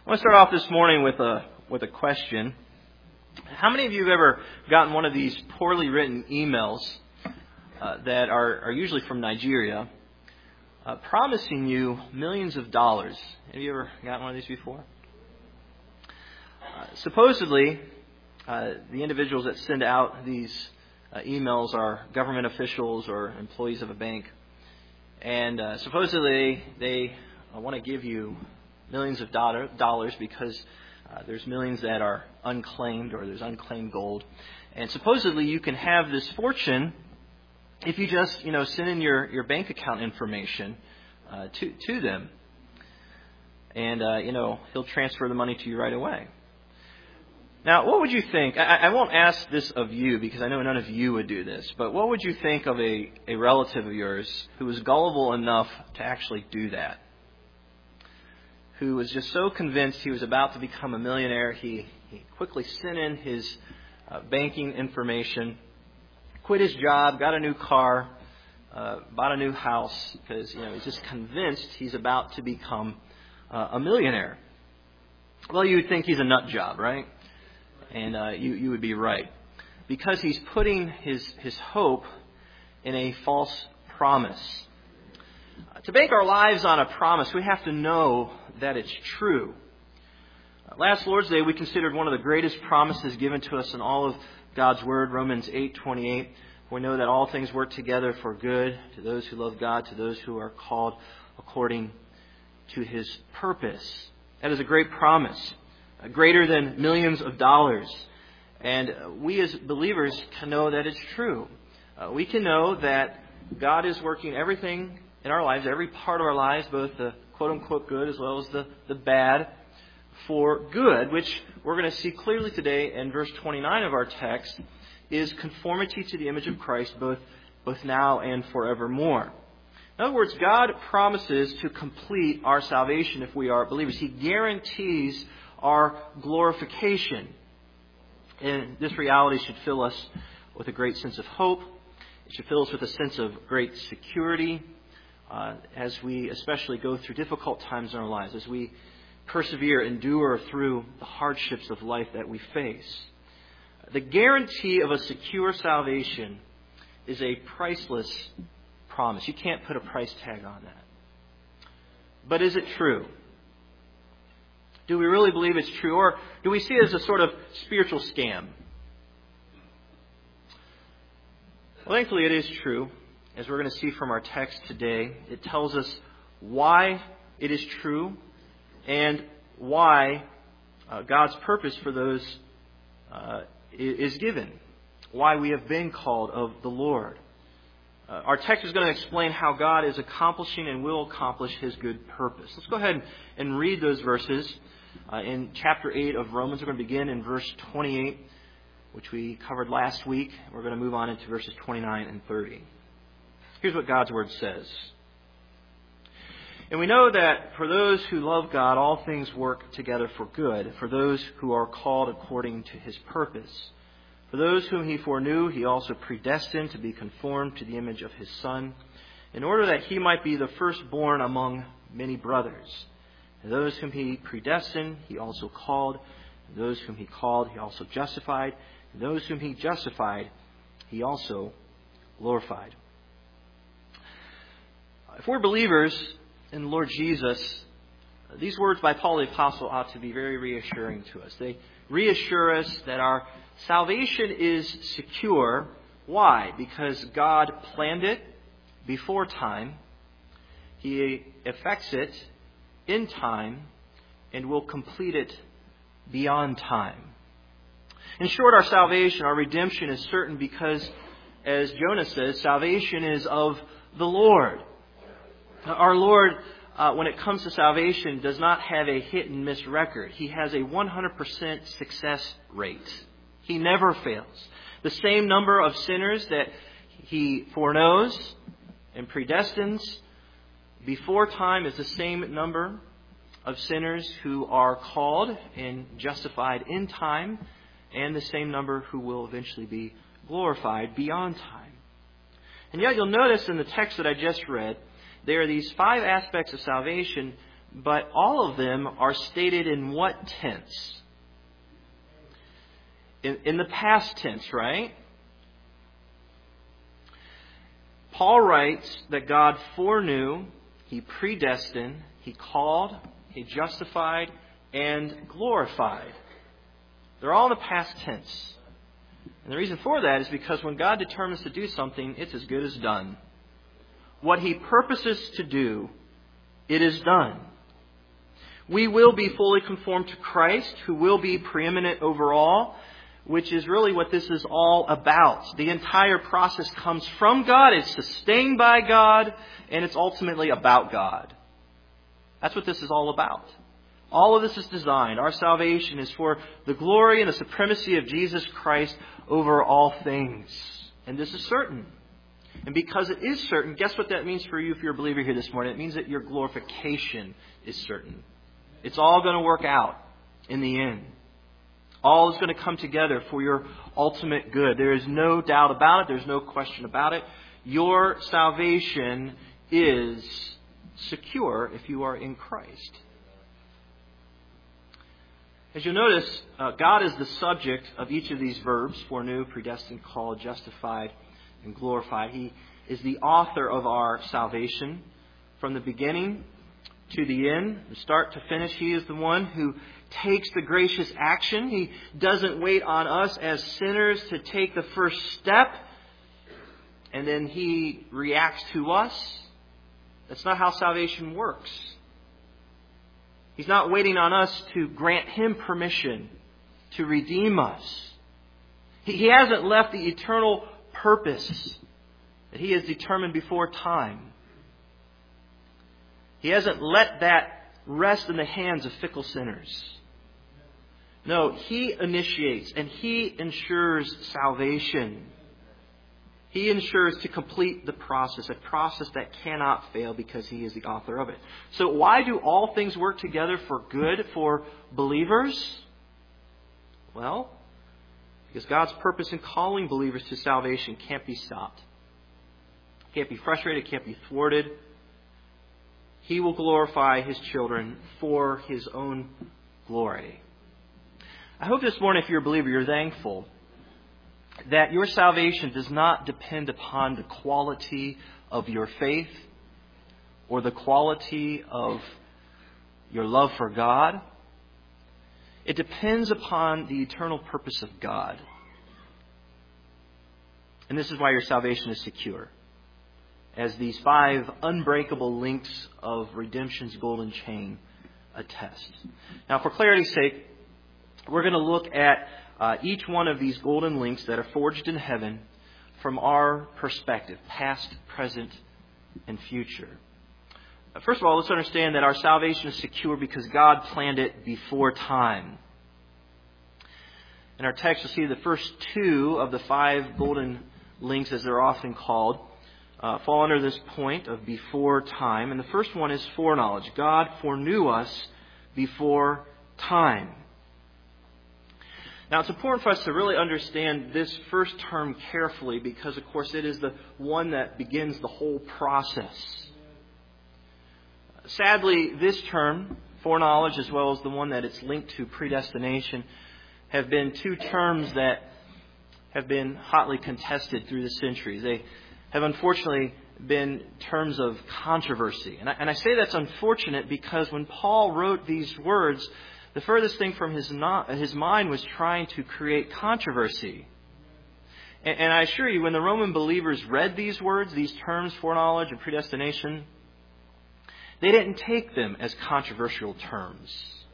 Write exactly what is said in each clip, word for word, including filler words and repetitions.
I want to start off this morning with a with a question. How many of you have ever gotten one of these poorly written emails uh, that are, are usually from Nigeria, uh, promising you millions of dollars? Have you ever gotten one of these before? Uh, supposedly, uh, the individuals that send out these uh, emails are government officials or employees of a bank, and uh, supposedly they uh, want to give you millions of dollar, dollars because uh, there's millions that are unclaimed or there's unclaimed gold. And supposedly you can have this fortune if you just, you know, send in your, your bank account information uh, to, to them. And, uh, you know, he'll transfer the money to you right away. Now, what would you think? I, I won't ask this of you because I know none of you would do this. But what would you think of a, a relative of yours who was gullible enough to actually do that? Who was just so convinced he was about to become a millionaire, he, he quickly sent in his uh, banking information, quit his job, got a new car, uh, bought a new house, because you know he's just convinced he's about to become uh, a millionaire. Well, you would think he's a nut job, right? And uh, you, you would be right. Because he's putting his, his hope in a false promise. Uh, to bank our lives on a promise, we have to know that it's true. Uh, last Lord's Day, we considered one of the greatest promises given to us in all of God's Word, Romans eight twenty-eight. We know that all things work together for good to those who love God, to those who are called according to His purpose. That is a great promise, uh, greater than millions of dollars. And uh, we as believers can know that it's true. Uh, we can know that God is working everything in our lives, every part of our lives, both the quote-unquote good as well as the, the bad, for good, which we're going to see clearly today in verse twenty-nine of our text, is conformity to the image of Christ both, both now and forevermore. In other words, God promises to complete our salvation if we are believers. He guarantees our glorification. And this reality should fill us with a great sense of hope. It should fill us with a sense of great security. Uh, as we especially go through difficult times in our lives, as we persevere, endure through the hardships of life that we face. The guarantee of a secure salvation is a priceless promise. You can't put a price tag on that. But is it true? Do we really believe it's true? Or do we see it as a sort of spiritual scam? Well, thankfully it is true. As we're going to see from our text today, it tells us why it is true and why uh, God's purpose for those uh, is given. Why we have been called of the Lord. Uh, our text is going to explain how God is accomplishing and will accomplish His good purpose. Let's go ahead and read those verses uh, in chapter eight of Romans. We're going to begin in verse twenty-eight, which we covered last week. We're going to move on into verses twenty-nine and thirty. Here's what God's Word says. And we know that for those who love God, all things work together for good, for those who are called according to His purpose. For those whom He foreknew, He also predestined to be conformed to the image of His Son, in order that He might be the firstborn among many brothers. And those whom He predestined, He also called. And those whom He called, He also justified. And those whom He justified, He also glorified. If we're believers in the Lord Jesus, these words by Paul the Apostle ought to be very reassuring to us. They reassure us that our salvation is secure. Why? Because God planned it before time. He effects it in time and will complete it beyond time. In short, our salvation, our redemption is certain because, as Jonah says, salvation is of the Lord. Our Lord, uh, when it comes to salvation, does not have a hit and miss record. He has a one hundred percent success rate. He never fails. The same number of sinners that He foreknows and predestines before time is the same number of sinners who are called and justified in time, and the same number who will eventually be glorified beyond time. And yet you'll notice in the text that I just read, there are these five aspects of salvation but all of them are stated in what tense? In, in the past tense, right? Paul writes that God foreknew, He predestined, He called, He justified, and glorified. They're all in the past tense. And the reason for that is because when God determines to do something, it's as good as done. What He purposes to do, it is done. We will be fully conformed to Christ, who will be preeminent over all, which is really what this is all about. The entire process comes from God, it's sustained by God, and it's ultimately about God. That's what this is all about. All of this is designed. Our salvation is for the glory and the supremacy of Jesus Christ over all things. And this is certain. And because it is certain, guess what that means for you if you're a believer here this morning? It means that your glorification is certain. It's all going to work out in the end. All is going to come together for your ultimate good. There is no doubt about it. There's no question about it. Your salvation is secure if you are in Christ. As you'll notice, uh, God is the subject of each of these verbs: foreknew, predestined, called, justified, and glorified. He is the author of our salvation from the beginning to the end, from start to finish. He is the one who takes the gracious action. He doesn't wait on us as sinners to take the first step and then He reacts to us. That's not how salvation works. He's not waiting on us to grant Him permission to redeem us. He, he hasn't left the eternal purpose that He has determined before time. He hasn't let that rest in the hands of fickle sinners. No, He initiates and He ensures salvation. He ensures to complete the process, a process that cannot fail because He is the author of it. So why do all things work together for good for believers? Well, because God's purpose in calling believers to salvation can't be stopped. Can't be frustrated, can't be thwarted. He will glorify His children for His own glory. I hope this morning, if you're a believer, you're thankful that your salvation does not depend upon the quality of your faith or the quality of your love for God. It depends upon the eternal purpose of God. And this is why your salvation is secure, as these five unbreakable links of redemption's golden chain attest. Now, for clarity's sake, we're going to look at uh, each one of these golden links that are forged in heaven from our perspective, past, present, and future. Uh, first of all, let's understand that our salvation is secure because God planned it before time. In our text, you'll see the first two of the five golden links, as they're often called, Uh, fall under this point of before time. And the first one is foreknowledge. God foreknew us before time. Now, it's important for us to really understand this first term carefully because, of course, it is the one that begins the whole process. Sadly, this term, foreknowledge, as well as the one that it's linked to, predestination, have been two terms that have been hotly contested through the centuries. They have unfortunately been terms of controversy. And I, and I say that's unfortunate because when Paul wrote these words, the furthest thing from his, not, his mind was trying to create controversy. And, and I assure you, when the Roman believers read these words, these terms, foreknowledge and predestination, they didn't take them as controversial terms.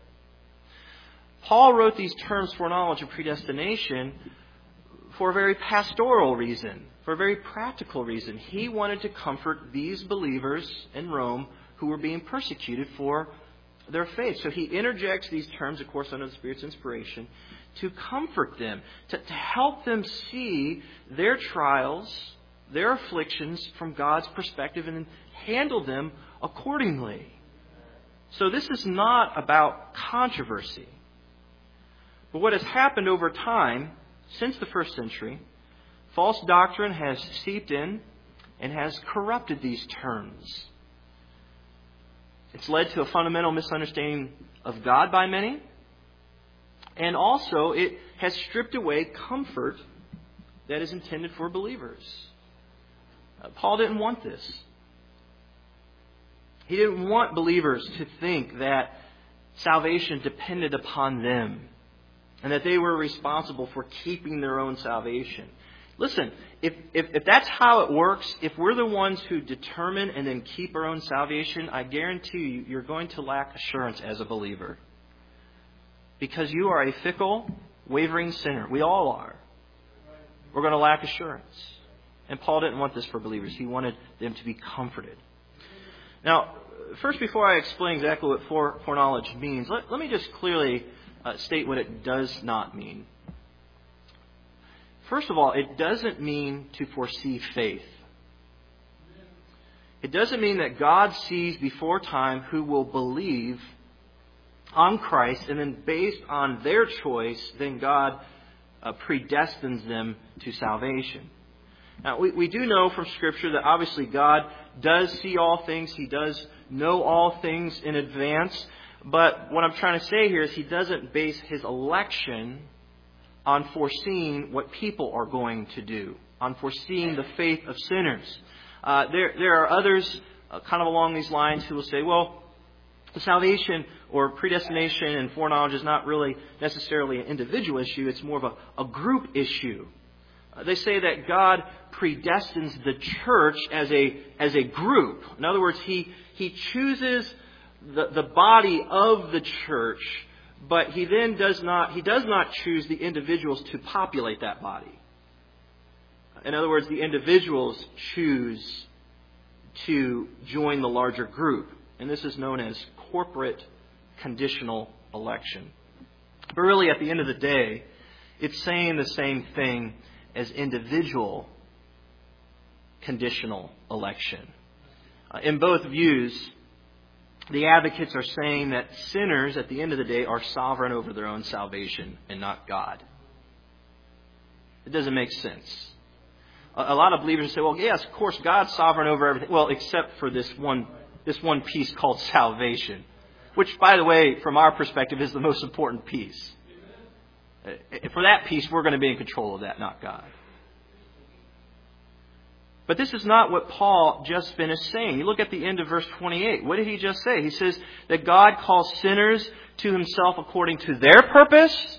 Paul wrote these terms, foreknowledge and predestination, for a very pastoral reason. For a very practical reason. He wanted to comfort these believers in Rome who were being persecuted for their faith. So he interjects these terms, of course, under the Spirit's inspiration, to comfort them, to, to help them see their trials, their afflictions from God's perspective and handle them accordingly. So this is not about controversy. But what has happened over time, since the first century, false doctrine has seeped in and has corrupted these terms. It's led to a fundamental misunderstanding of God by many. And also, it has stripped away comfort that is intended for believers. Uh, Paul didn't want this. He didn't want believers to think that salvation depended upon them and that they were responsible for keeping their own salvation. Listen, if, if, if that's how it works, if we're the ones who determine and then keep our own salvation, I guarantee you, you're going to lack assurance as a believer. Because you are a fickle, wavering sinner. We all are. We're going to lack assurance. And Paul didn't want this for believers. He wanted them to be comforted. Now, first, before I explain exactly what fore, foreknowledge means, let, let me just clearly uh, state what it does not mean. First of all, it doesn't mean to foresee faith. It doesn't mean that God sees before time who will believe on Christ, and then based on their choice, then God uh, predestines them to salvation. Now, we, we do know from Scripture that obviously God does see all things. He does know all things in advance. But what I'm trying to say here is He doesn't base His election on foreseeing what people are going to do, on foreseeing the faith of sinners. Uh, there, there are others uh, kind of along these lines who will say, well, salvation or predestination and foreknowledge is not really necessarily an individual issue. It's more of a, a group issue. Uh, they say that God predestines the church as a as a group. In other words, He He chooses the, the body of the church, but He then does not He does not choose the individuals to populate that body. In other words, the individuals choose to join the larger group. And this is known as corporate conditional election. But really, at the end of the day, it's saying the same thing as individual conditional election. Uh, in both views, the advocates are saying that sinners, at the end of the day, are sovereign over their own salvation and not God. It doesn't make sense. A, a lot of believers say, well, yes, of course, God's sovereign over everything. Well, except for this one This one piece called salvation, which, by the way, from our perspective, is the most important piece. For that piece, we're going to be in control of that, not God. But this is not what Paul just finished saying. You look at the end of verse twenty-eight. What did he just say? He says that God calls sinners to Himself according to their purpose?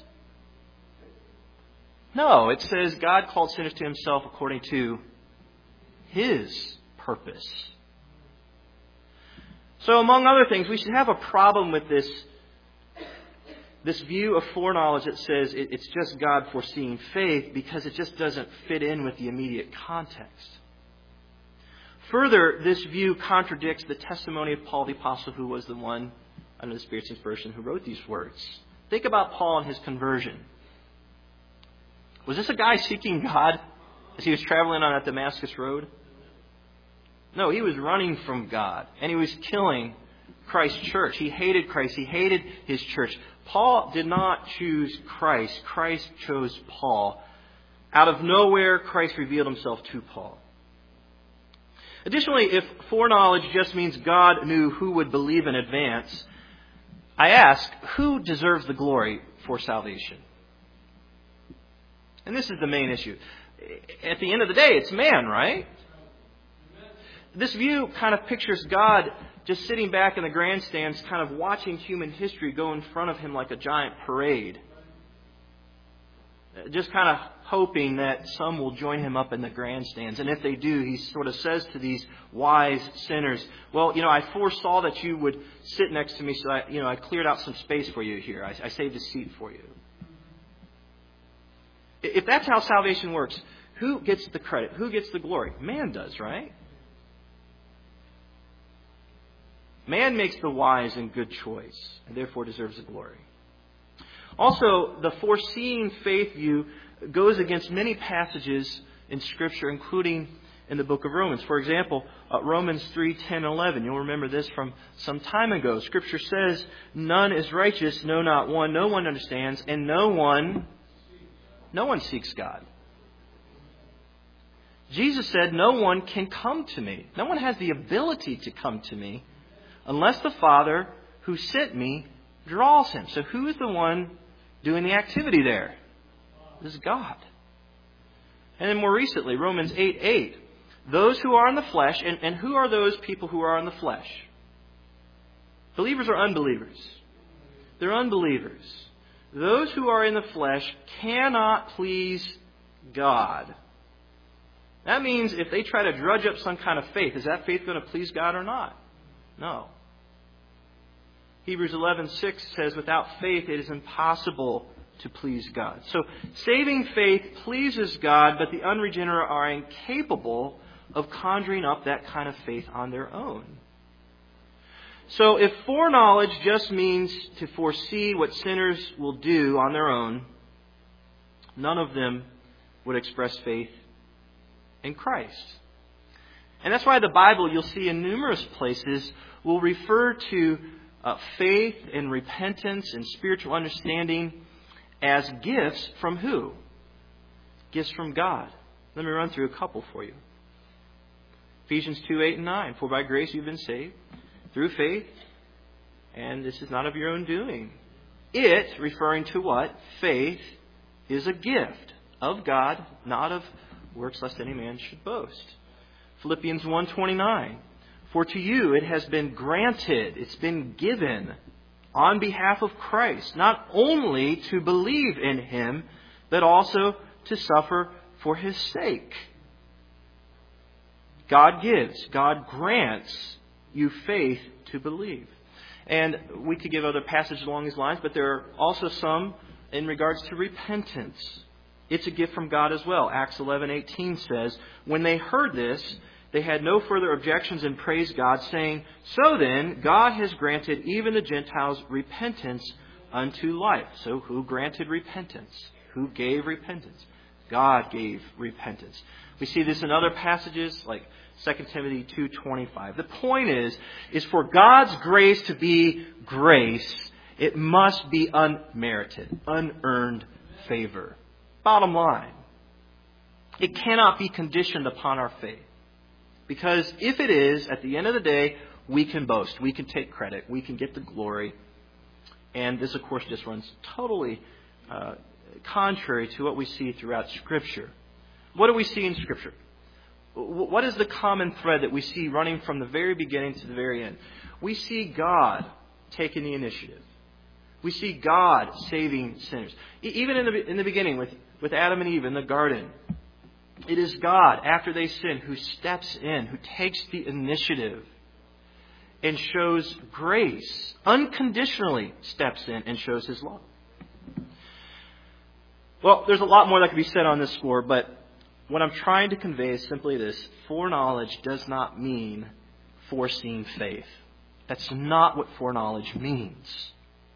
No, it says God called sinners to Himself according to His purpose. So among other things, we should have a problem with this, this view of foreknowledge that says it, it's just God foreseeing faith, because it just doesn't fit in with the immediate context. Further, this view contradicts the testimony of Paul the Apostle, who was the one, under the Spirit's inspiration, who wrote these words. Think about Paul and his conversion. Was this a guy seeking God as he was traveling on that Damascus road? No, he was running from God, and he was killing Christ's church. He hated Christ. He hated His church. Paul did not choose Christ. Christ chose Paul. Out of nowhere, Christ revealed Himself to Paul. Additionally, if foreknowledge just means God knew who would believe in advance, I ask, who deserves the glory for salvation? And this is the main issue. At the end of the day, it's man, right? This view kind of pictures God just sitting back in the grandstands, kind of watching human history go in front of Him like a giant parade. Just kind of hoping that some will join Him up in the grandstands. And if they do, He sort of says to these wise sinners, well, you know, I foresaw that you would sit next to me, so I, you know, I cleared out some space for you here. I, I saved a seat for you. If that's how salvation works, who gets the credit? Who gets the glory? Man does, right? Man makes the wise and good choice, and therefore deserves the glory. Also, the foreseeing faith view goes against many passages in Scripture, including in the book of Romans. For example, uh, Romans three, ten, eleven. You'll remember this from some time ago. Scripture says, none is righteous, no, not one. No one understands, and no one, no one seeks God. Jesus said, no one can come to me. No one has the ability to come to me unless the Father who sent me draws him. So who is the one doing the activity there? This is God. And then more recently, Romans eight eight. Those who are in the flesh, and, and who are those people who are in the flesh? Believers or unbelievers? They're unbelievers. Those who are in the flesh cannot please God. That means if they try to drudge up some kind of faith, is that faith going to please God or not? No. Hebrews eleven six says, without faith it is impossible to please God. So saving faith pleases God, but the unregenerate are incapable of conjuring up that kind of faith on their own. So if foreknowledge just means to foresee what sinners will do on their own, none of them would express faith in Christ. And that's why the Bible, you'll see in numerous places, will refer to uh, faith and repentance and spiritual understanding as gifts from who? Gifts from God. Let me run through a couple for you. Ephesians two eight and nine. For by grace you've been saved through faith, and this is not of your own doing. It, referring to what? Faith is a gift of God, not of works lest any man should boast. Philippians one twenty-nine. For to you it has been granted, it's been given on behalf of Christ, not only to believe in Him, but also to suffer for His sake. God gives, God grants you faith to believe. And we could give other passages along these lines, but there are also some in regards to repentance. It's a gift from God as well. Acts eleven eighteen says, when they heard this, they had no further objections and praised God, saying, so then, God has granted even the Gentiles repentance unto life. So who granted repentance? Who gave repentance? God gave repentance. We see this in other passages like Second Timothy two twenty-five. The point is, is for God's grace to be grace, it must be unmerited, unearned favor. Bottom line, it cannot be conditioned upon our faith. Because if it is, at the end of the day, we can boast. We can take credit. We can get the glory. And this, of course, just runs totally uh, contrary to what we see throughout Scripture. What do we see in Scripture? What is the common thread that we see running from the very beginning to the very end? We see God taking the initiative. We see God saving sinners. Even in the, in the beginning with, with Adam and Eve in the garden, it is God, after they sin, who steps in, who takes the initiative and shows grace, unconditionally steps in and shows His love. Well, there's a lot more that could be said on this score, but what I'm trying to convey is simply this. Foreknowledge does not mean foreseeing faith. That's not what foreknowledge means.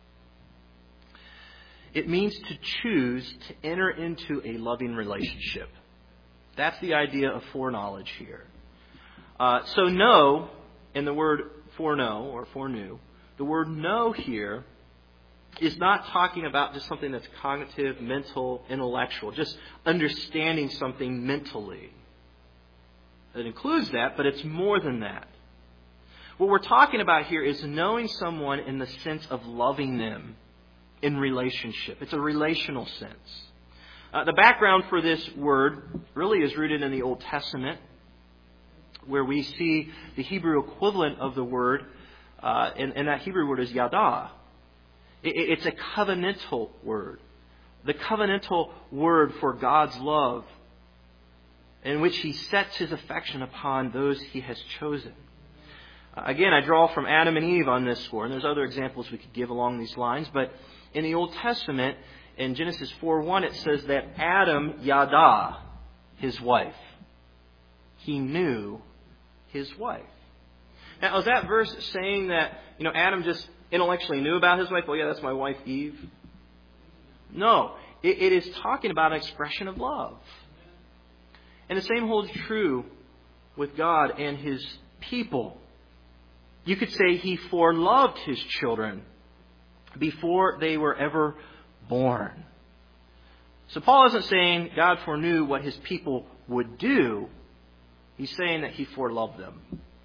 It means to choose to enter into a loving relationship. That's the idea of foreknowledge here. Uh, so know, in the word foreknow or foreknew, the word know here is not talking about just something that's cognitive, mental, intellectual, just understanding something mentally. It includes that, but it's more than that. What we're talking about here is knowing someone in the sense of loving them in relationship. It's a relational sense. Uh, the background for this word really is rooted in the Old Testament, where we see the Hebrew equivalent of the word, uh, and, and that Hebrew word is yada. It, it's a covenantal word. The covenantal word for God's love, in which He sets His affection upon those He has chosen. Uh, again, I draw from Adam and Eve on this score, and there's other examples we could give along these lines, but in the Old Testament, in Genesis four one, it says that Adam yada his wife. He knew his wife. Now, is that verse saying that, you know, Adam just intellectually knew about his wife? Oh, yeah, that's my wife Eve. No, it, it is talking about an expression of love. And the same holds true with God and His people. You could say He foreloved His children before they were ever born. So Paul isn't saying God foreknew what His people would do. He's saying that He foreloved them.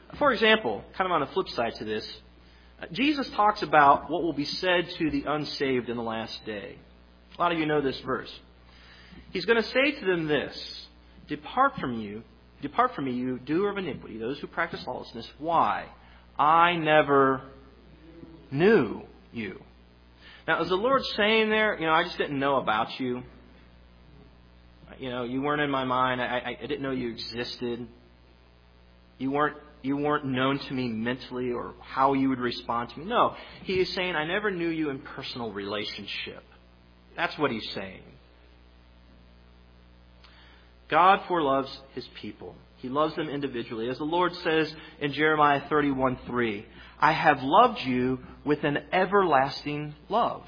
For example, kind of on the flip side to this, Jesus talks about what will be said to the unsaved in the last day. A lot of you know this verse. He's going to say to them this, Depart from you, depart from me, you doer of iniquity, those who practice lawlessness. Why? I never knew you. Now, is the Lord saying there, you know, I just didn't know about you. You know, you weren't in my mind. I, I didn't know you existed. You weren't you weren't known to me mentally or how you would respond to me. No, he is saying, I never knew you in personal relationship. That's what he's saying. God foreloves his people. He loves them individually. As the Lord says in Jeremiah thirty-one three, I have loved you with an everlasting love.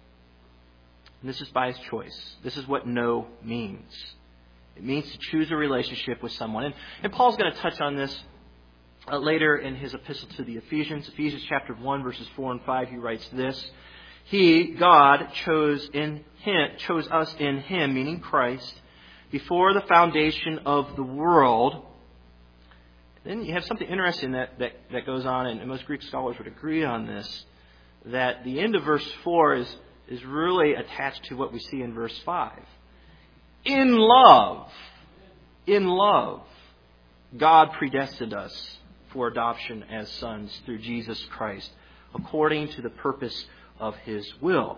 And this is by his choice. This is what know means. It means to choose a relationship with someone. And, and Paul's going to touch on this uh, later in his epistle to the Ephesians. Ephesians chapter one, verses four and five, he writes this. He, God, chose in him, chose us in him, meaning Christ, before the foundation of the world. Then you have something interesting that, that, that goes on, and most Greek scholars would agree on this, that the end of verse four is, is really attached to what we see in verse five. In love, in love, God predestined us for adoption as sons through Jesus Christ, according to the purpose of his will.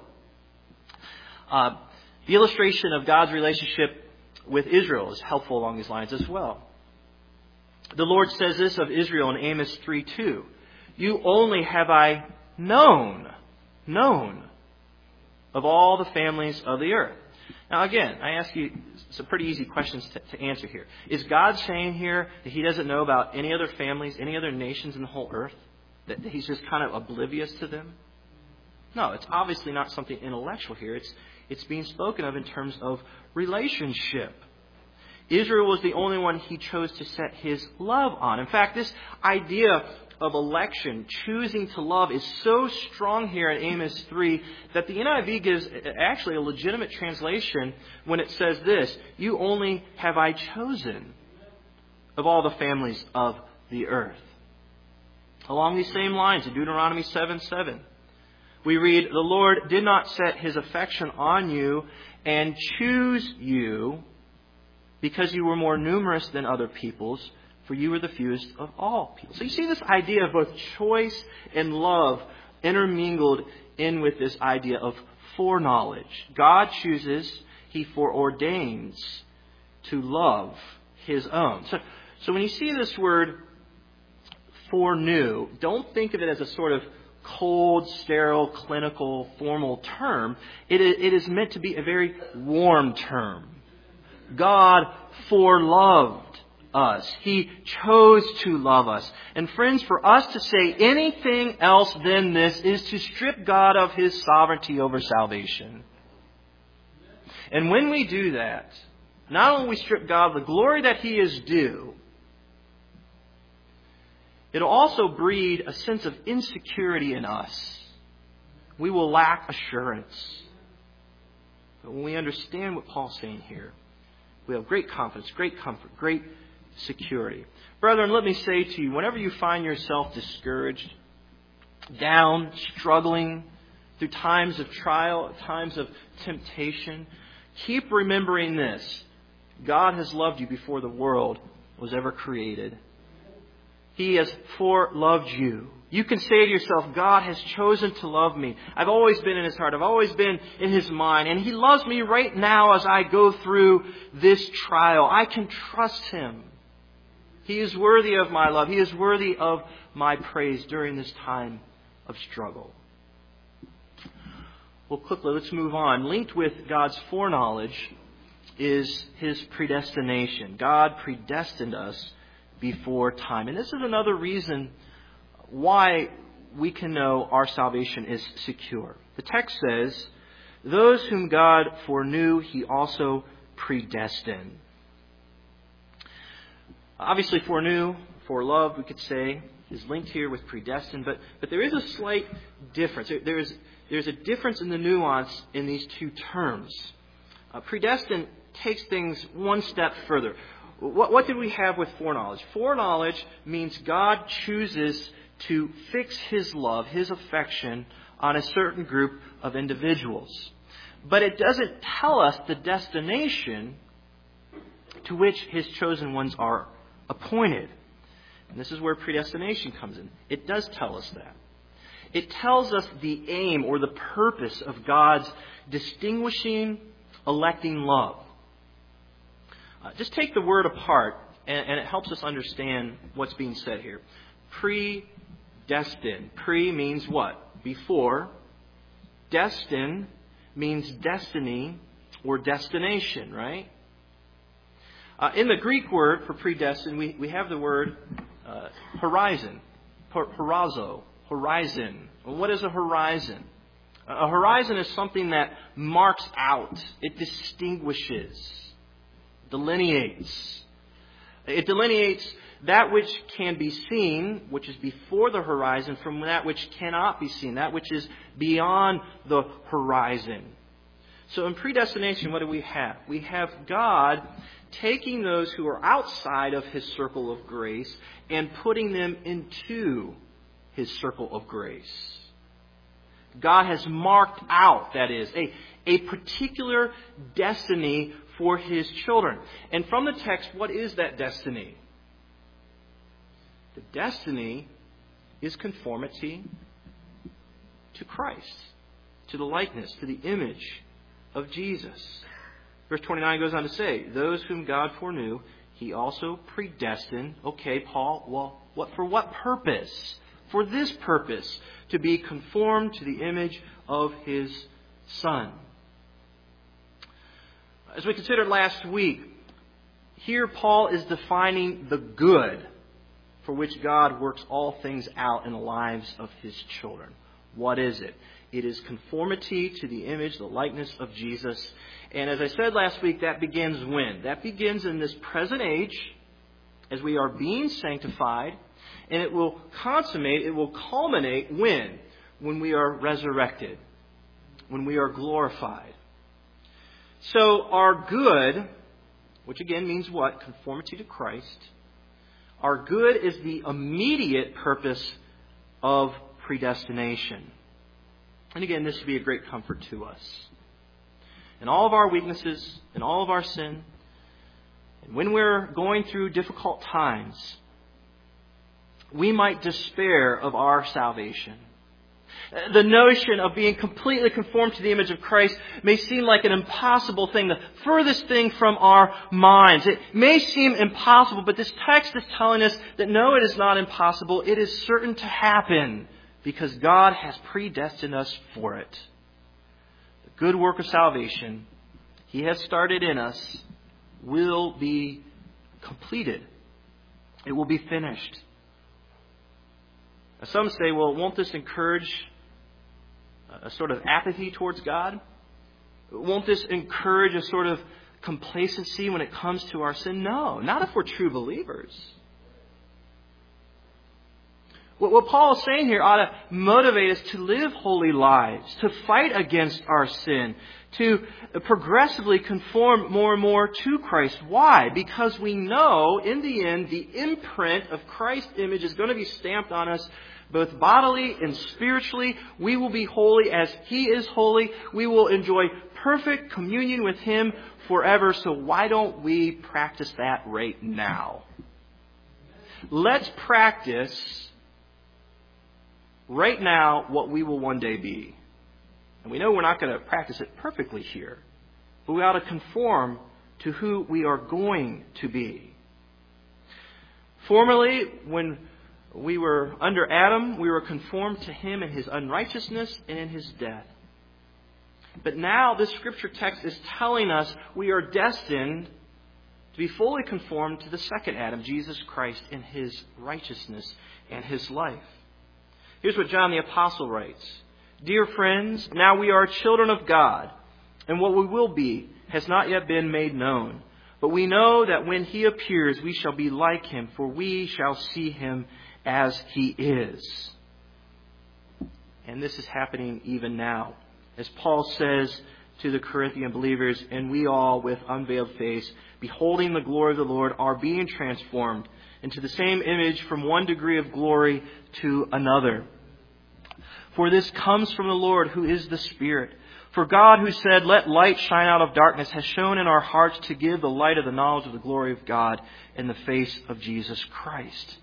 Uh, the illustration of God's relationship with Israel is helpful along these lines as well. The Lord says this of Israel in Amos three two. You only have I known, known of all the families of the earth. Now again, I ask you some pretty easy questions to, to answer here. Is God saying here that he doesn't know about any other families, any other nations in the whole earth? That he's just kind of oblivious to them? No, it's obviously not something intellectual here. It's, it's being spoken of in terms of relationship. Israel was the only one he chose to set his love on. In fact, this idea of election, choosing to love, is so strong here in Amos three that the N I V gives actually a legitimate translation when it says this, you only have I chosen of all the families of the earth. Along these same lines, in Deuteronomy seven seven, we read, the Lord did not set his affection on you and choose you because you were more numerous than other peoples, for you were the fewest of all people. So you see this idea of both choice and love intermingled in with this idea of foreknowledge. God chooses, he foreordains to love his own. So, so when you see this word foreknew, don't think of it as a sort of cold, sterile, clinical, formal term. It is, it is meant to be a very warm term. God foreloved us. He chose to love us. And friends, for us to say anything else than this is to strip God of his sovereignty over salvation. And when we do that, not only we strip God of the glory that he is due, it'll also breed a sense of insecurity in us. We will lack assurance. But when we understand what Paul's saying here, we have great confidence, great comfort, great security. Brethren, let me say to you, whenever you find yourself discouraged, down, struggling, through times of trial, times of temptation, keep remembering this. God has loved you before the world was ever created. He has foreloved you. You can say to yourself, God has chosen to love me. I've always been in his heart. I've always been in his mind. And he loves me right now as I go through this trial. I can trust him. He is worthy of my love. He is worthy of my praise during this time of struggle. Well, quickly, let's move on. Linked with God's foreknowledge is his predestination. God predestined us before time. And this is another reason why we can know our salvation is secure. The text says, those whom God foreknew, he also predestined. Obviously, foreknew, foreloved, we could say, is linked here with predestined, but, but there is a slight difference. There is, there's a difference in the nuance in these two terms. Uh, predestined takes things one step further. What, what did we have with foreknowledge? Foreknowledge means God chooses to fix His love, His affection, on a certain group of individuals. But it doesn't tell us the destination to which His chosen ones are appointed. And this is where predestination comes in. It does tell us that. It tells us the aim or the purpose of God's distinguishing, electing love. Uh, just take the word apart, and, and it helps us understand what's being said here. Predestined. Pre means what? Before. Destined means destiny or destination, right? Uh, in the Greek word for predestined, we, we have the word uh, horizon, horazo, horizon. Well, what is a horizon? A horizon is something that marks out, it distinguishes, delineates. It delineates that which can be seen, which is before the horizon, from that which cannot be seen, that which is beyond the horizon. So in predestination, what do we have? We have God taking those who are outside of His circle of grace and putting them into His circle of grace. God has marked out, that is, a, a particular destiny for His children. And from the text, what is that destiny? The destiny is conformity to Christ, to the likeness, to the image of Jesus. Verse twenty-nine goes on to say, those whom God foreknew, He also predestined. Okay, Paul, well, what for what purpose? For this purpose, to be conformed to the image of His Son. As we considered last week, here Paul is defining the good for which God works all things out in the lives of His children. What is it? It is conformity to the image, the likeness of Jesus. And as I said last week, that begins when? That begins in this present age as we are being sanctified. And it will consummate, it will culminate when? When we are resurrected. When we are glorified. So our good, which again means what? Conformity to Christ. Our good is the immediate purpose of predestination. And again, this should be a great comfort to us. In all of our weaknesses, in all of our sin, and when we're going through difficult times, we might despair of our salvation. The notion of being completely conformed to the image of Christ may seem like an impossible thing, the furthest thing from our minds. It may seem impossible, but this text is telling us that no, it is not impossible. It is certain to happen because God has predestined us for it. The good work of salvation He has started in us will be completed. It will be finished. Now, some say, well, won't this encourage a sort of apathy towards God? Won't this encourage a sort of complacency when it comes to our sin? No, not if we're true believers. What Paul is saying here ought to motivate us to live holy lives, to fight against our sin, to progressively conform more and more to Christ. Why? Because we know in the end the imprint of Christ's image is going to be stamped on us both bodily and spiritually. We will be holy as He is holy. We will enjoy perfect communion with Him forever. So why don't we practice that right now? Let's practice right now what we will one day be. And we know we're not going to practice it perfectly here, but we ought to conform to who we are going to be. Formerly, when we were under Adam, we were conformed to him in his unrighteousness and in his death. But now this scripture text is telling us we are destined to be fully conformed to the second Adam, Jesus Christ, in his righteousness and his life. Here's what John the Apostle writes. Dear friends, now we are children of God, and what we will be has not yet been made known. But we know that when He appears, we shall be like Him, for we shall see Him as He is. And this is happening even now. As Paul says to the Corinthian believers, and we all, with unveiled face, beholding the glory of the Lord, are being transformed into the same image from one degree of glory to another. For this comes from the Lord, who is the Spirit. For God, who said, "Let light shine out of darkness," has shone in our hearts to give the light of the knowledge of the glory of God in the face of Jesus Christ.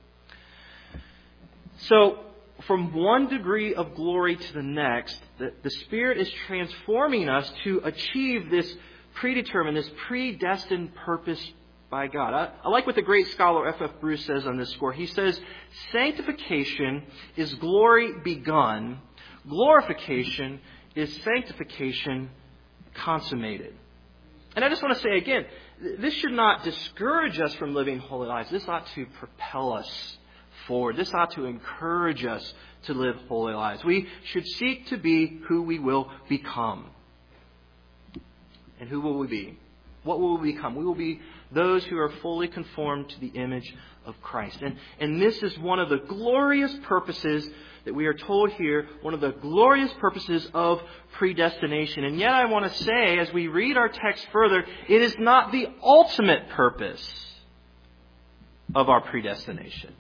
So, from one degree of glory to the next, the, the Spirit is transforming us to achieve this predetermined, this predestined purpose by God. I, I like what the great scholar F F Bruce says on this score. He says, "Sanctification is glory begun. Glorification is sanctification consummated." And I just want to say again, this should not discourage us from living holy lives. This ought to propel us forward. This ought to encourage us to live holy lives. We should seek to be who we will become. And who will we be? What will we become? We will be those who are fully conformed to the image of Christ. And, and this is one of the glorious purposes that we are told here, one of the glorious purposes of predestination. And yet I want to say, as we read our text further, it is not the ultimate purpose of our predestination.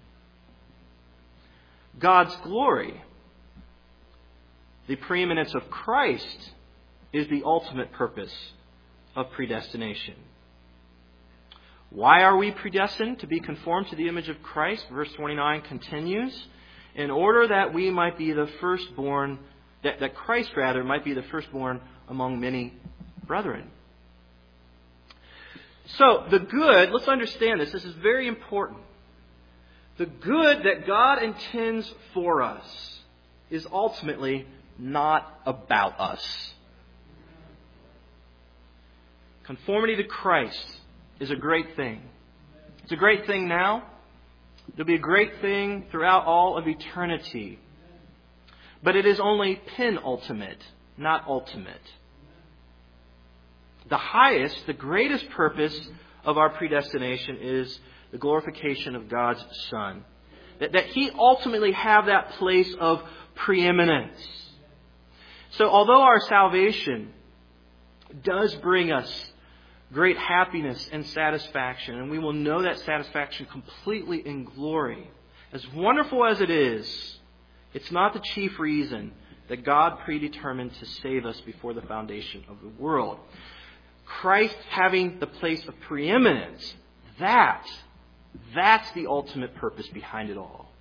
God's glory, the preeminence of Christ, is the ultimate purpose of predestination. Why are we predestined to be conformed to the image of Christ? Verse twenty-nine continues, in order that we might be the firstborn, that, that Christ rather might be the firstborn among many brethren. So, the good, let's understand this, this is very important. The good that God intends for us is ultimately not about us. Conformity to Christ is a great thing. It's a great thing now. It'll be a great thing throughout all of eternity. But it is only penultimate, not ultimate. The highest, the greatest purpose of our predestination is the glorification of God's Son. That, that He ultimately have that place of preeminence. So although our salvation does bring us great happiness and satisfaction, and we will know that satisfaction completely in glory, as wonderful as it is, it's not the chief reason that God predetermined to save us before the foundation of the world. Christ having the place of preeminence, that, that's the ultimate purpose behind it all.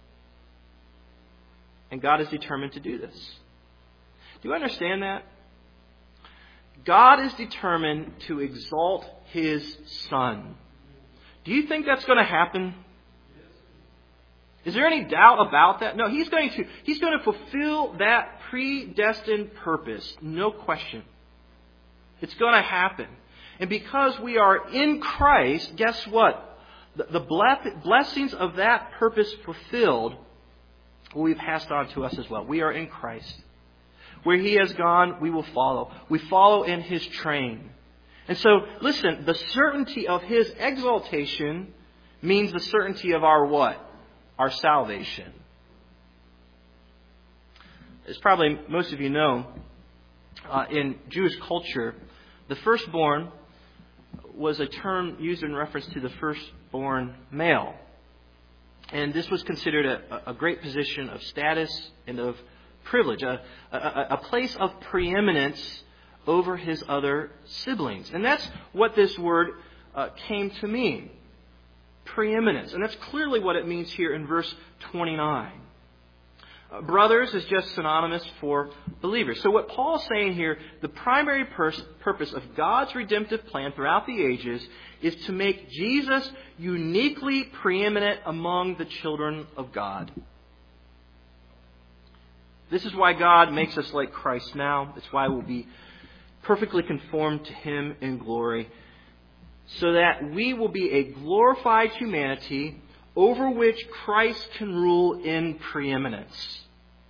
And God is determined to do this. Do you understand that? God is determined to exalt His Son. Do you think that's going to happen? Is there any doubt about that? No, He's going to, He's going to fulfill that predestined purpose. No question. It's going to happen. And because we are in Christ, guess what? The, the blessings of that purpose fulfilled will be passed on to us as well. We are in Christ. Where He has gone, we will follow. We follow in His train. And so, listen, the certainty of His exaltation means the certainty of our what? Our salvation. As probably most of you know, uh, in Jewish culture, the firstborn was a term used in reference to the firstborn male. And this was considered a, a great position of status and of privilege, a, a, a place of preeminence over his other siblings. And that's what this word uh, came to mean. Preeminence. And that's clearly what it means here in verse twenty-nine. Uh, brothers is just synonymous for believers. So what Paul's saying here, the primary pers- purpose of God's redemptive plan throughout the ages is to make Jesus uniquely preeminent among the children of God. This is why God makes us like Christ now. It's why we'll be perfectly conformed to Him in glory, so that we will be a glorified humanity over which Christ can rule in preeminence.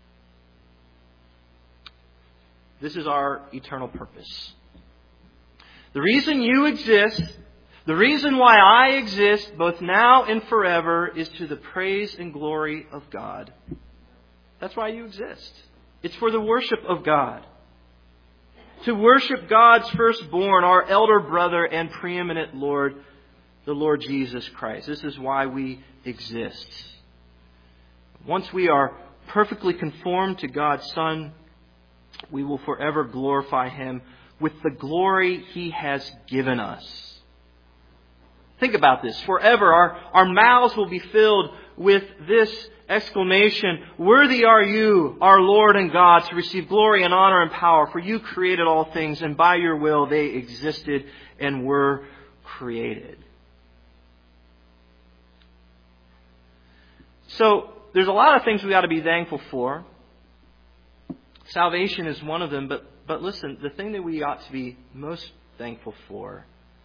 This is our eternal purpose. The reason you exist, the reason why I exist, both now and forever, is to the praise and glory of God. That's why you exist. It's for the worship of God. to worship God's firstborn, our elder brother and preeminent Lord, the Lord Jesus Christ. This is why we exist. Once we are perfectly conformed to God's Son, we will forever glorify Him with the glory He has given us. Think about this. Forever, our, our mouths will be filled with this exclamation, "Worthy are you, our Lord and God, to receive glory and honor and power, for you created all things, and by your will they existed and were created." So, there's a lot of things we ought to be thankful for. Salvation is one of them, but, but listen, the thing that we ought to be most thankful for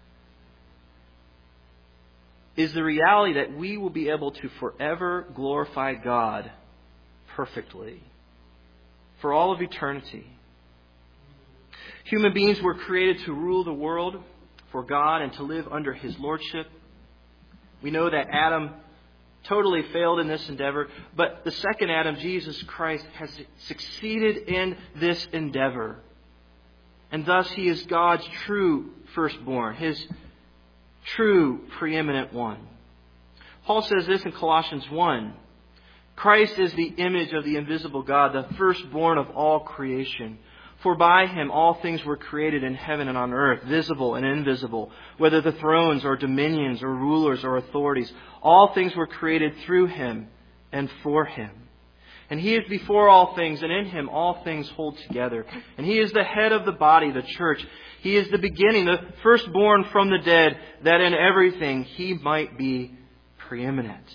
is the reality that we will be able to forever glorify God perfectly for all of eternity. Human beings were created to rule the world for God and to live under His lordship. We know that Adam totally failed in this endeavor, but the second Adam, Jesus Christ, has succeeded in this endeavor. And thus He is God's true firstborn, His true preeminent one. Paul says this in Colossians one. Christ is the image of the invisible God, the firstborn of all creation. For by Him all things were created in heaven and on earth, visible and invisible, whether the thrones or dominions or rulers or authorities. All things were created through Him and for Him. And He is before all things, and in Him all things hold together. And He is the head of the body, the church. He is the beginning, the firstborn from the dead, that in everything He might be preeminent.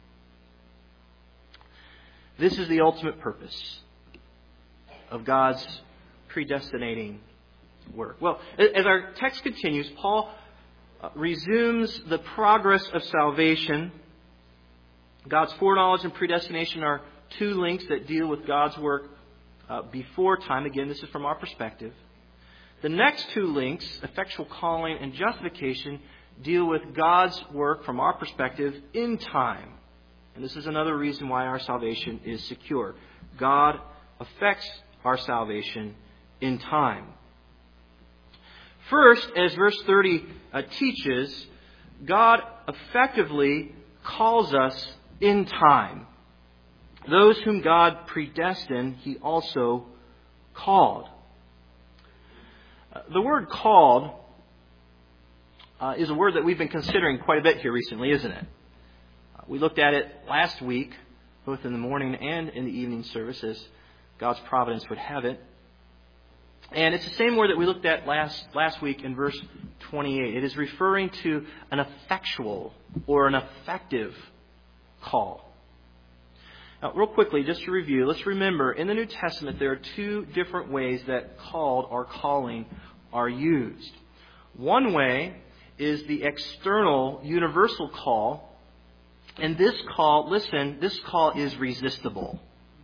This is the ultimate purpose of God's predestinating work. Well, as our text continues, Paul resumes the progress of salvation. God's foreknowledge and predestination are two links that deal with God's work uh, before time. Again, this is from our perspective. The next two links, effectual calling and justification, deal with God's work from our perspective in time. And this is another reason why our salvation is secure. God affects our salvation in time. First, as verse thirty uh, teaches, God effectively calls us in time. Those whom God predestined, He also called. Uh, the word called uh, is a word that we've been considering quite a bit here recently, isn't it? Uh, we looked at it last week, both in the morning and in the evening service, as God's providence would have it. And it's the same word that we looked at last, last week in verse twenty-eight. It is referring to an effectual or an effective call. Now, real quickly, just to review, let's remember, in the New Testament, there are two different ways that called or calling are used. One way is the external universal call. And this call, listen, this call is resistible.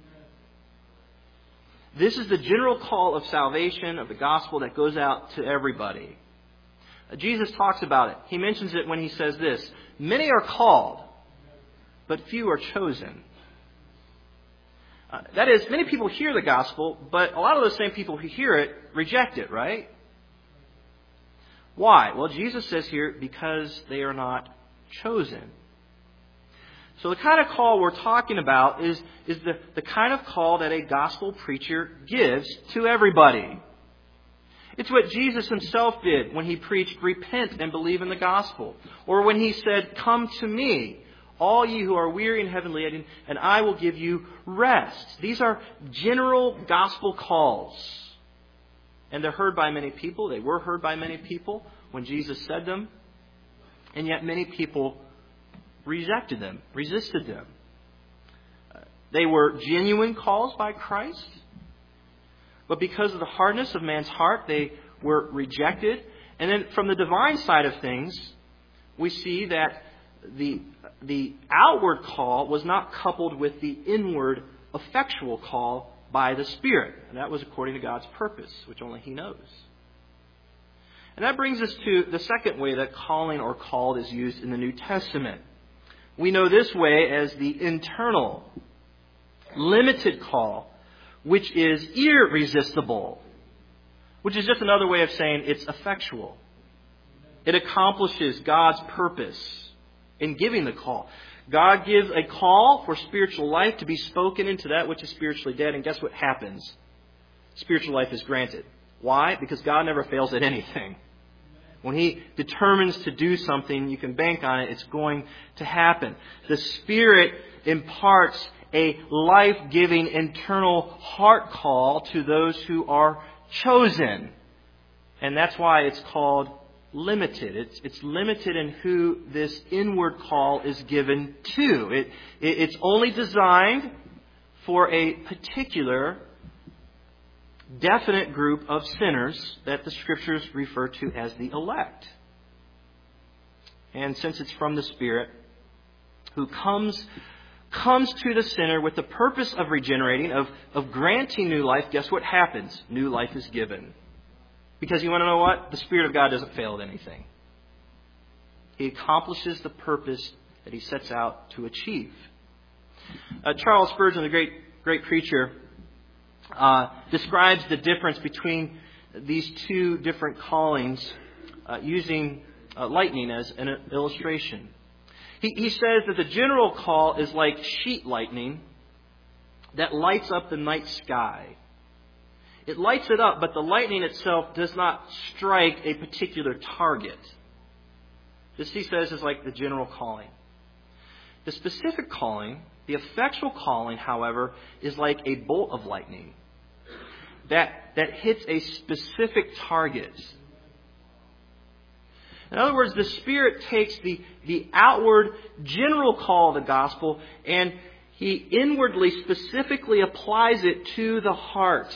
This is the general call of salvation, of the gospel that goes out to everybody. Jesus talks about it. He mentions it when He says this, "Many are called, but few are chosen." Uh, that is, many people hear the gospel, but a lot of those same people who hear it reject it, right? Why? Well, Jesus says here, because they are not chosen. So the kind of call we're talking about is, is the, the kind of call that a gospel preacher gives to everybody. It's what Jesus Himself did when He preached, "Repent and believe in the gospel." Or when He said, "Come to me, all ye who are weary and heavy laden, and I will give you rest." These are general gospel calls. And they're heard by many people. They were heard by many people when Jesus said them. And yet many people rejected them, resisted them. They were genuine calls by Christ. But because of the hardness of man's heart, they were rejected. And then from the divine side of things, we see that the the outward call was not coupled with the inward effectual call by the Spirit. And that was according to God's purpose, which only He knows. And that brings us to the second way that calling or called is used in the New Testament. We know this way as the internal, limited call, which is irresistible. which is just another way of saying it's effectual. It accomplishes God's purpose in giving the call. God gives a call for spiritual life to be spoken into that which is spiritually dead. And guess what happens? Spiritual life is granted. Why? Because God never fails at anything. When He determines to do something, you can bank on it. It's going to happen. The Spirit imparts a life-giving internal heart call to those who are chosen. And that's why it's called limited. It's, it's limited in who this inward call is given to. It, it, it's only designed for a particular, definite group of sinners that the Scriptures refer to as the elect. And since it's from the Spirit, who comes comes to the sinner with the purpose of regenerating, of, of granting new life, guess what happens? New life is given. Because you want to know what? The Spirit of God doesn't fail at anything. He accomplishes the purpose that He sets out to achieve. Uh, Charles Spurgeon, the great great preacher, uh, describes the difference between these two different callings uh, using uh, lightning as an illustration. He, he says that the general call is like sheet lightning that lights up the night sky. It lights it up, but the lightning itself does not strike a particular target. This, he says, is like the general calling. The specific calling, the effectual calling, however, is like a bolt of lightning that, that hits a specific target. In other words, the Spirit takes the, the outward general call of the gospel and He inwardly, specifically applies it to the heart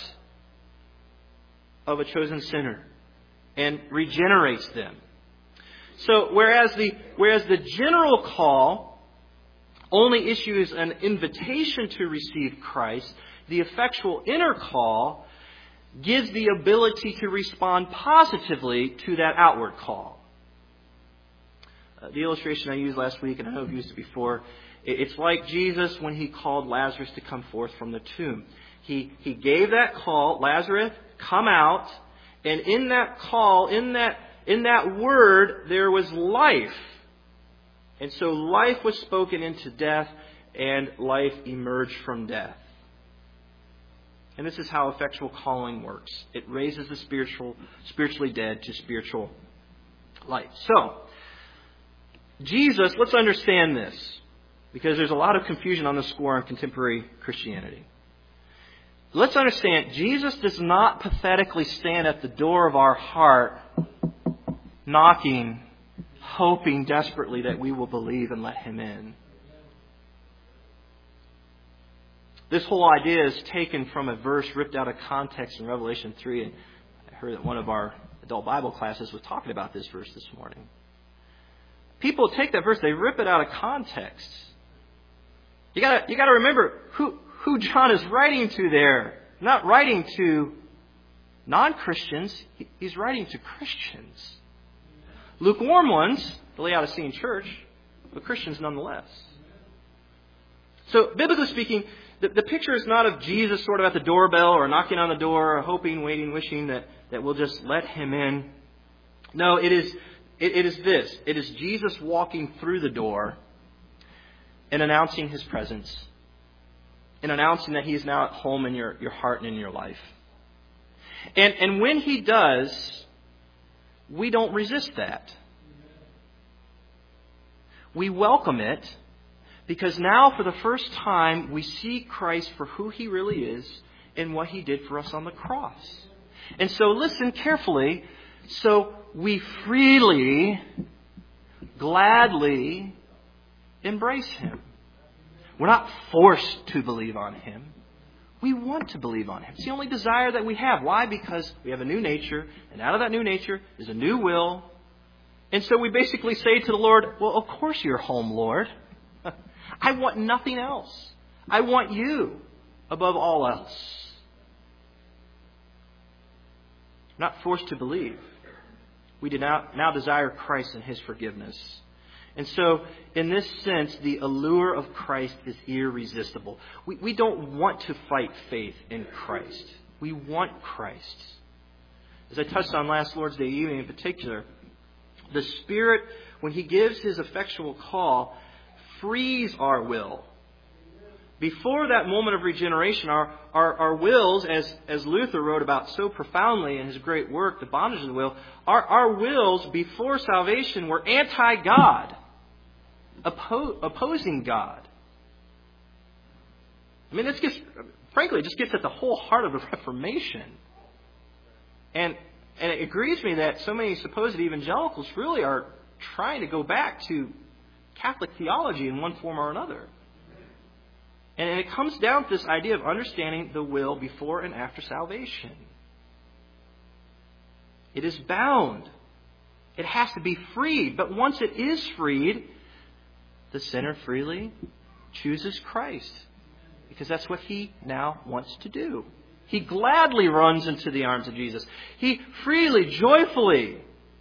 of a chosen sinner and regenerates them. So whereas the whereas the general call only issues an invitation to receive Christ, the effectual inner call gives the ability to respond positively to that outward call. Uh, the illustration I used last week, and I know I've used it before, it's like Jesus when He called Lazarus to come forth from the tomb. He, he gave that call, Lazarus, come out, and in that call, in that, in that word, there was life. And so life was spoken into death, and life emerged from death. And this is how effectual calling works. It raises the spiritual, spiritually dead to spiritual life. So, Jesus, let's understand this, because there's a lot of confusion on the score in contemporary Christianity. Let's understand, Jesus does not pathetically stand at the door of our heart, knocking, hoping desperately that we will believe and let Him in. This whole idea is taken from a verse ripped out of context in Revelation three. And I heard that one of our adult Bible classes was talking about this verse this morning. People take that verse, they rip it out of context. You gotta, you gotta remember who, who John is writing to there. Not writing to non-Christians, he's writing to Christians. Lukewarm ones, the Laodicean church, but Christians nonetheless. So, biblically speaking, the, the picture is not of Jesus sort of at the doorbell or knocking on the door, or hoping, waiting, wishing that, that we'll just let Him in. No, it is it, it is this. It is Jesus walking through the door and announcing His presence. And announcing that He is now at home in your, your heart and in your life. And, and when He does, we don't resist that. We welcome it, because now for the first time we see Christ for who He really is and what He did for us on the cross. And so listen carefully. So we freely, gladly embrace Him. We're not forced to believe on Him. We want to believe on Him. It's the only desire that we have. Why? Because we have a new nature, and out of that new nature is a new will. And so we basically say to the Lord, well, of course you're home, Lord. I want nothing else. I want You above all else. Not forced to believe. We do now, now desire Christ and His forgiveness. And so, in this sense, the allure of Christ is irresistible. We, we don't want to fight faith in Christ. We want Christ. As I touched on last Lord's Day evening in particular, the Spirit, when He gives His effectual call, frees our will. Before that moment of regeneration, our, our, our wills, as, as Luther wrote about so profoundly in his great work, The Bondage of the Will, our, our wills before salvation were anti-God, oppo- opposing God. I mean, this gets, frankly, it just gets at the whole heart of the Reformation. And, and it grieves me that so many supposed evangelicals really are trying to go back to Catholic theology in one form or another. And it comes down to this idea of understanding the will before and after salvation. It is bound. It has to be freed. But once it is freed, the sinner freely chooses Christ. Because that's what he now wants to do. He gladly runs into the arms of Jesus. He freely, joyfully.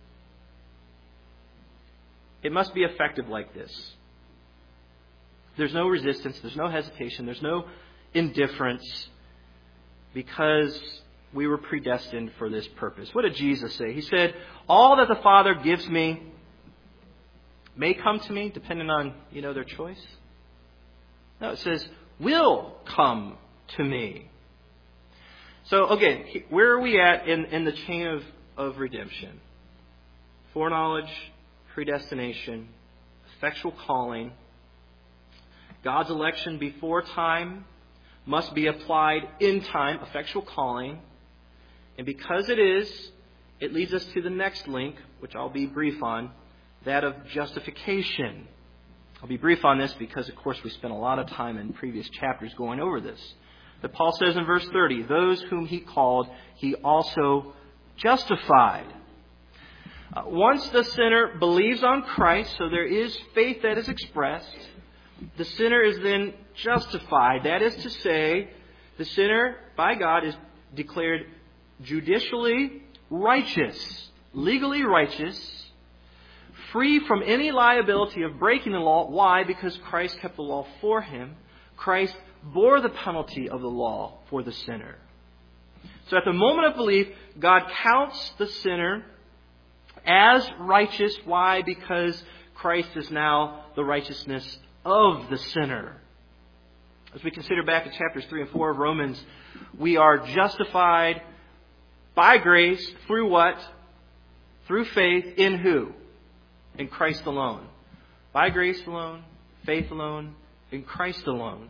It must be effective like this. There's no resistance. There's no hesitation. There's no indifference. Because we were predestined for this purpose. What did Jesus say? He said, all that the Father gives me may come to me, depending on, you know, their choice. No, it says, will come to me. So, again, where are we at in, in the chain of, of redemption? Foreknowledge, predestination, effectual calling. God's election before time must be applied in time, effectual calling. And because it is, it leads us to the next link, which I'll be brief on, that of justification. I'll be brief on this because, of course, we spent a lot of time in previous chapters going over this. But Paul says in verse thirty, those whom he called, he also justified. Uh, once the sinner believes on Christ, so there is faith that is expressed, the sinner is then justified. That is to say, the sinner, by God, is declared judicially righteous, legally righteous, free from any liability of breaking the law. Why? Because Christ kept the law for him. Christ bore the penalty of the law for the sinner. So at the moment of belief, God counts the sinner as righteous. Why? Because Christ is now the righteousness of the sinner. As we consider back in chapters three and four of Romans, we are justified by grace through what? Through faith in who? In Christ alone. By grace alone, faith alone, in Christ alone.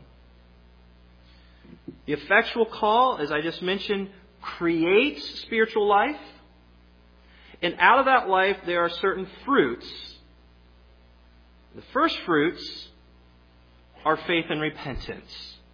The effectual call, as I just mentioned, creates spiritual life. And out of that life, there are certain fruits. The first fruits are faith and repentance.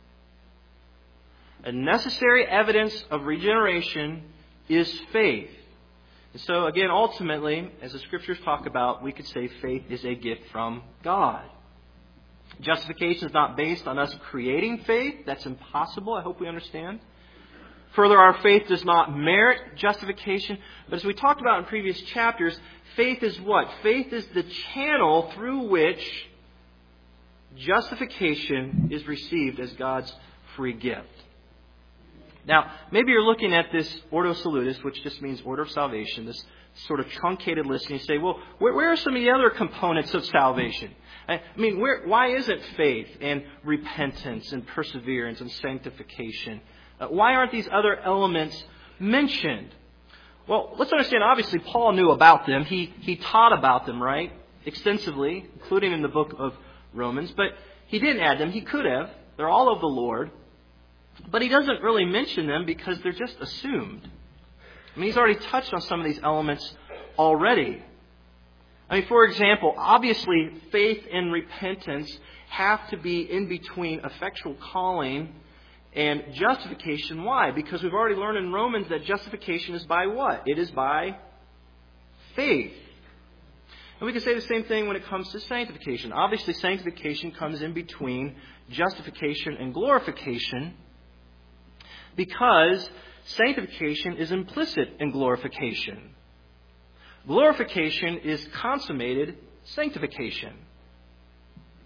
A necessary evidence of regeneration is faith. And so again, ultimately, as the Scriptures talk about, we could say faith is a gift from God. Justification is not based on us creating faith. That's impossible. I hope we understand. Further, our faith does not merit justification. But as we talked about in previous chapters, faith is what? Faith is the channel through which justification is received as God's free gift. Now, maybe you're looking at this Ordo Salutis, which just means order of salvation, this sort of truncated list, and you say, well, where, where are some of the other components of salvation? I mean, where, why isn't faith and repentance and perseverance and sanctification? Uh, why aren't these other elements mentioned? Well, let's understand, obviously, Paul knew about them. He, he taught about them, right? Extensively, including in the book of Romans. But he didn't add them. He could have. They're all of the Lord. But he doesn't really mention them because they're just assumed. I mean, he's already touched on some of these elements already. I mean, for example, obviously faith and repentance have to be in between effectual calling and justification. Why? Because we've already learned in Romans that justification is by what? It is by faith. And we can say the same thing when it comes to sanctification. Obviously, sanctification comes in between justification and glorification, because sanctification is implicit in glorification. Glorification is consummated sanctification.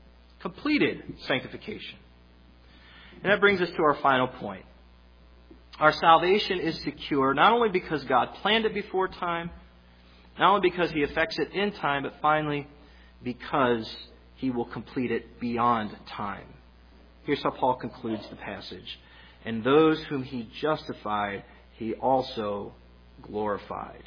Completed sanctification. And that brings us to our final point. Our salvation is secure not only because God planned it before time, not only because He effects it in time, but finally because He will complete it beyond time. Here's how Paul concludes the passage. And those whom He justified, He also glorified.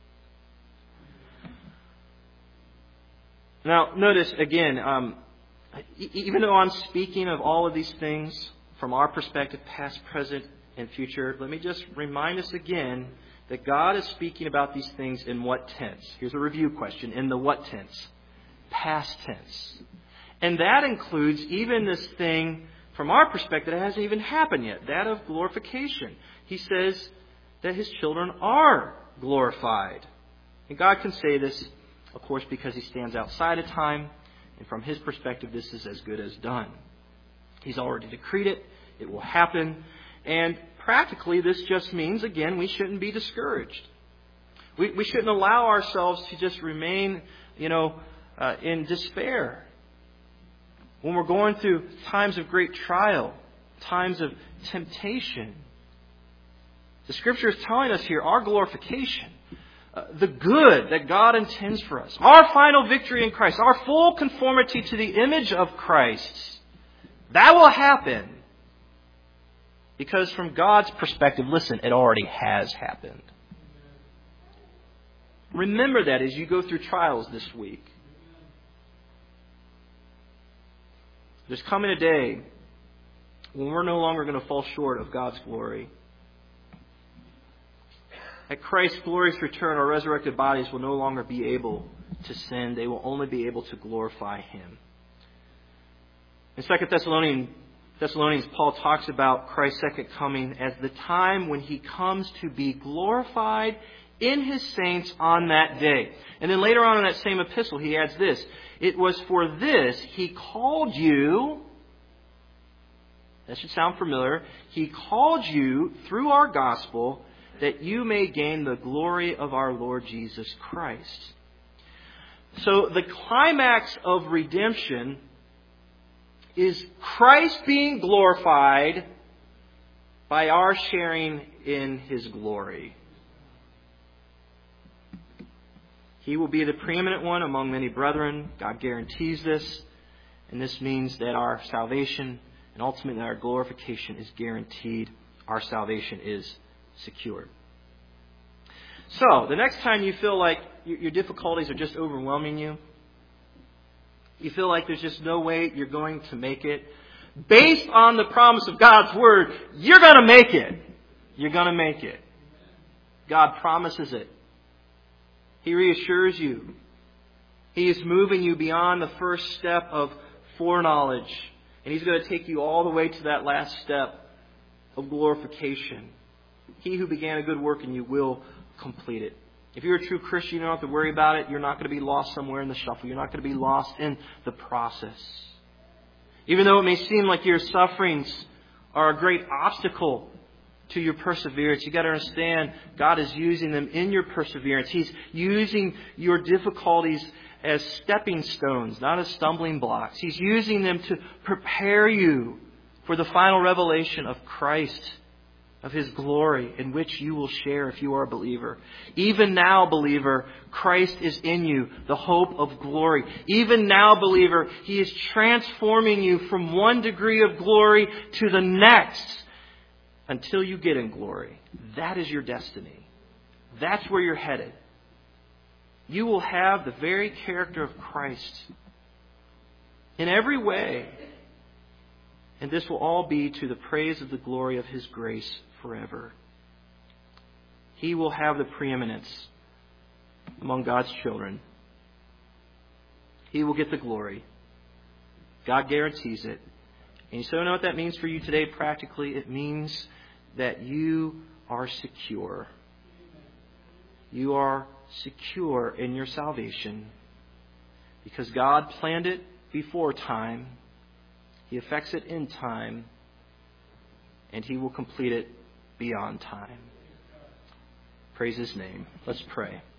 Now, notice again, um, even though I'm speaking of all of these things from our perspective, past, present, and future, let me just remind us again that God is speaking about these things in what tense? Here's a review question. In the what tense? Past tense. And that includes even this thing from our perspective that hasn't even happened yet, that of glorification. He says that His children are glorified. And God can say this, of course, because He stands outside of time. And from His perspective, this is as good as done. He's already decreed it. It will happen. And practically, this just means, again, we shouldn't be discouraged. We, we shouldn't allow ourselves to just remain, you know, uh, in despair. When we're going through times of great trial, times of temptation, the Scripture is telling us here our glorification, uh, the good that God intends for us, our final victory in Christ, our full conformity to the image of Christ, that will happen. Because from God's perspective, listen, it already has happened. Remember that as you go through trials this week. There's coming a day when we're no longer going to fall short of God's glory. At Christ's glorious return, our resurrected bodies will no longer be able to sin. They will only be able to glorify Him. In Second Thessalonians, Thessalonians, Paul talks about Christ's second coming as the time when He comes to be glorified in His saints on that day. And then later on in that same epistle, he adds this. It was for this He called you. That should sound familiar. He called you through our gospel that you may gain the glory of our Lord Jesus Christ. So the climax of redemption is Christ being glorified by our sharing in His glory. He will be the preeminent one among many brethren. God guarantees this. And this means that our salvation and ultimately our glorification is guaranteed. Our salvation is secured. So, the next time you feel like your difficulties are just overwhelming you, you feel like there's just no way you're going to make it, based on the promise of God's Word, you're going to make it. You're going to make it. God promises it. He reassures you. He is moving you beyond the first step of foreknowledge. And He's going to take you all the way to that last step of glorification. He who began a good work in you will complete it. If you're a true Christian, you don't have to worry about it. You're not going to be lost somewhere in the shuffle. You're not going to be lost in the process. Even though it may seem like your sufferings are a great obstacle to your perseverance, you've got to understand God is using them in your perseverance. He's using your difficulties as stepping stones, not as stumbling blocks. He's using them to prepare you for the final revelation of Christ, of His glory, in which you will share if you are a believer. Even now, believer, Christ is in you, the hope of glory. Even now, believer, He is transforming you from one degree of glory to the next until you get in glory. That is your destiny. That's where you're headed. You will have the very character of Christ in every way. And this will all be to the praise of the glory of His grace forever. He will have the preeminence among God's children. He will get the glory. God guarantees it. And you still know what that means for you today practically? It means that you are secure. You are secure in your salvation because God planned it before time. He effects it in time, and He will complete it beyond time. Praise His name. Let's pray.